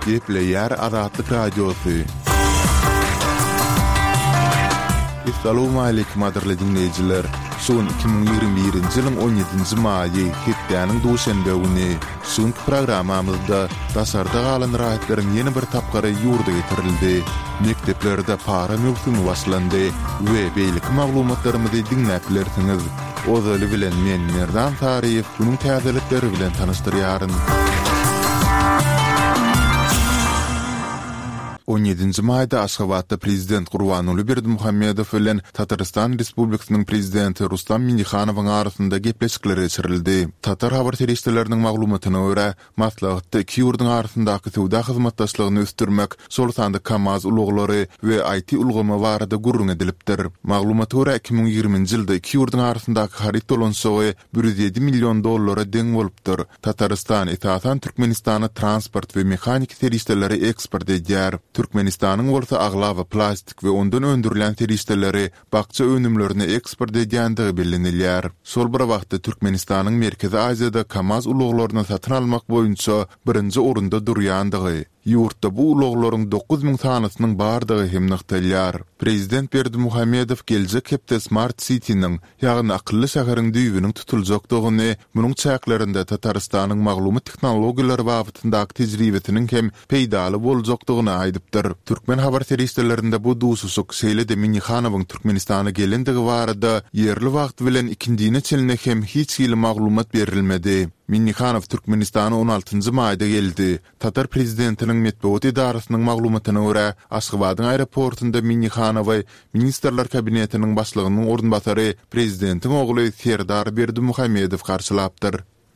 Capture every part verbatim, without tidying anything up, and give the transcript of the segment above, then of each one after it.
Gepleyer Azatlyk Radiosu. Assalamu alaykum aderli dinleyijiler. Son iki bin ýygrimi birinji ýylyň on ýedinji maýy Hepdeniň duşanbe güni şuňky programamyzda dasarda galan rahatlaryň ýeni bir tapgary ýurda getirildi. Mekteplerde para mewsumi başlandy we beýlik maglumatlarymyzy dinläplersiňiz. Ozaly bilen men Merdan Tariýew bunyň täzelikleri bilen tanışdyrýaryn. on ýedinji maýda Aşgabatda prezident Gurbanuly Berdimuhammedow bilen Tataristan Respublikasynyň prezidenti Rustam Minnihanowyň arasynda gepleşikler geçirildi. Tatar habar terişdeleriniň maglumatyna görä, maslahatda iki ýurduň arasyndaky sowda hyzmatdaşlygyny ösdürmek, şol sandy Kamaz uloglary we I T ulgama barada gurrun edilipdir. Maglumata görä iki bin ýygrimiňji ýylda iki ýurduň arasyndaky harit dolanşagy bir ýüz ýedi million dollara deň bolupdyr. Tataristan esasan Türkmenistana transport we mehanik terişdeleri eksport edýär. Türkmenistanyň bolsa aglava plastik we ondan öndürilen terişdeleri bakça önümlerini eksport edýändigi bilinilýär. Şol bir wagtda Türkmenistanyň Merkezi Aziýada Kamaz uloglaryny satyn almak boýunça birinji orunda durýandygy. Ýurtda bu uloglaryň dokuz ming sanasynyň bardygy hem nykdalýar. Prezident Berdimuhammedow geljek hepde Smart City'niň, ýagny akylly şäheriň düýbüniň tutuljakdygyny, munyň çäklerinde Tataristanyň maglumat tehnologiýalary wagtyndaky tejribetiniň hem peýdaly boljakdygyny aýdypdyr. Türkmen habar terişdelerinde bu duýsuzlyk Seýle Minnihanowyň Türkmenistana gelendigi barada ýerli wagt bilen ikindine çeline hem hiç ýyly maglumat berilmedi. Minnihanow Türkmenistana on altynjy maýda geldi. Tatar prezidentiniň metbuat idarasynyň maglumatyna görä, Aşgabatyň aeroportunda Minnihanow ministrler kabinetiniň başlygynyň ornbasary prezidentiň ogly Serdar Berdimuhammedow garşylapdyr.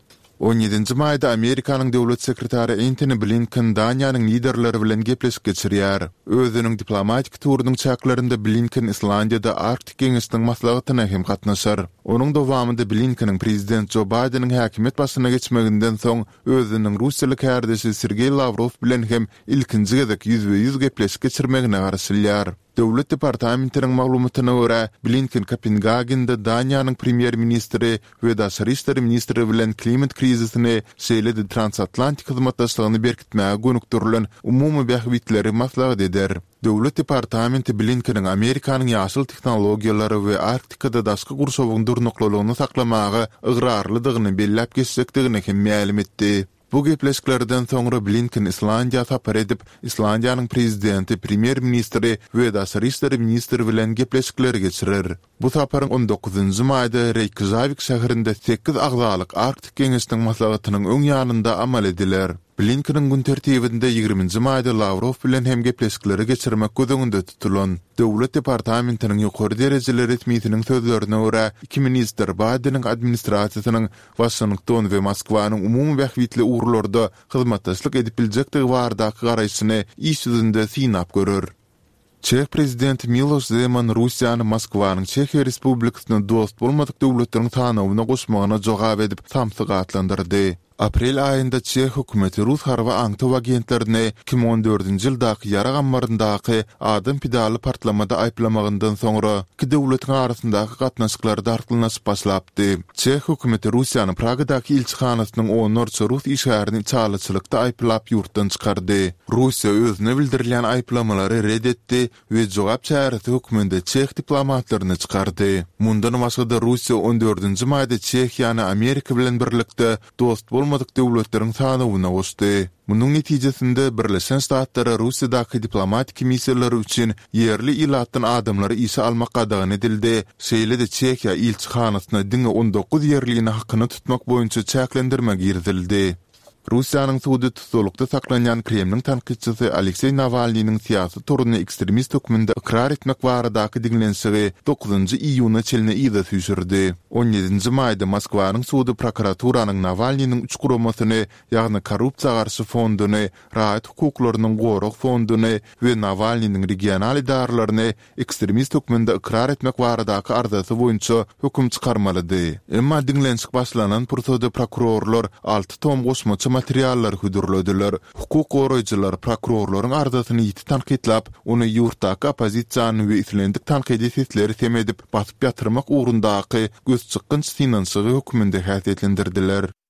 on ýedinji maýda Amerikanyň döwlet sekretary Antony Blinken Daniýanyň liderleri bilen gepleşik geçirýär. Özüniň diplomatik turunyň çäklerinde Blinken Islandiýada Arktik geňeşiniň maslahatyna hem gatnaşar. Onuň dowamında Blinkenin prezident Joe Bideniň häkimet başyna geçmeginden soň özüniň Russiýaly kardeşi Sergey Lavrov bilen hem ilkinji gezek ýüzbe ýüz gepleşik geçirmegine garşylýar. Döwlet departamentiniň maglumatyna görä, Blinken Kopenhagenda Daniýanyň premier ministri we daşary işleri ministri bilen klimat krizisini, şeýle-de transatlantik hyzmatdaşlygyny berkitmäge gönükdirilen umumy bähwitleri maslahat eder. Döwlet departamenti Blinkeniň Amerikanyň ýaşyl tehnologiýalary we Arktikada daşky gurşawyň durnuklalygyny saklamagy ygyrarlydygyny belläp geçsekdigini hem ma'lum etdi. Bu gepleşiklerden soňra Blinken Islandiýa tapar edip, Islandiýanyň prezidenti, premier ministri we daşary işleri ministri bilen gepleşikler geçirir. Bu taparyň on dokuzynjy maýda Reykjavik şäherinde sekiz agzalyk Arktik geňeşiniň maslahatynyň öň ýanynda amal ediler. Blinkenin gün tertibinde ýygrimiňji maýda Lavrov bilen hem gepleşikleri geçirmek gözüňde tutulan. Döwlet departamentiniň ýokary derejeli resmitiniň sözlerine görä, iki minister Bideniň administrasiýasynyň Washington we Moskwanyň umumy bähwitli urlarda hyzmatdaşlyk edip biljekdigi bardaky garaýşyny iş ýüzünde synap görür. Çeх prezidenti Miloš Zeman Russiýany Moskwanyň Çehiýa Respublikasyna dost bolmadyk döwletleriň tanawyna goşmagyna jogap edip samsyk atlandyrdy. Aprel aýynda Çeх hökümeti Rus harba aňtaw agentlerini iki bin on dördünji ýyldaky ýara gammaryndaky adam pidaly partlamada aýplamagyndan soňra iki döwletiň arasyndaky gatnaşyklar darklynaşyp başlapdy. Çeх hökümeti Russiýanyň Pragadaky ilçihanasynyň onlarça Rus işgärini çalyçylykda aýplap ýurtdan çykardy. Russiýa özüne bildirilen aýplamalary reddetdi we jogap çäresi höküminde Çeх diplomatlaryny çykardy. Mundan başga Russiýa on dördünji maýda Çehiýany Amerika bilen birlikde dost bolmadyk döwletleriň tanawyna goşdy. Munyň netijesinde Birleşen Ştatlar Russiýadaky diplomatik missiýalary üçin ýerli ilatdan adamlary işe almak gadagan edildi. Şeýle-de Çehiýa ilçihanasyna diňe on dokuz ýerliğini hakyny tutmak boýunça çäklendirme girdildi. Russiýanyň suwdy tutulukda saklanýan Kremliň tanqidçisi Aleksey Navalnyň siýasy turuny ekstremist höküminde ikrar etmek baradaky diňlenşigi dokuzynjy iýuna çeline ýyza süýşürdi. on ýedinji maýda Moskwanyň suwdy prokuraturanyň Navalnyň üç guramasyny, ýagny korrupsiýa garşy fonduny, rahat hukuklarynyň goruk fonduny we Navalnyň regional idaralaryny ekstremist höküminde ikrar etmek baradaky arzasy boýunça höküm çykarmalydy. Emma diňlenşik başlanan pursoda prokurorlar alty tom goşmaçy materiallar hüdürlediler. Hukuk goraýjylar prokurorlaryň arzasyny ýiti tanqidlap, ony ýurtdaky opozisiýany we islendik tanqidi sesleri temedip basyp ýatyrmak ugrundaky göz çykgynç finansygy höküminde häsiýetlendirdiler.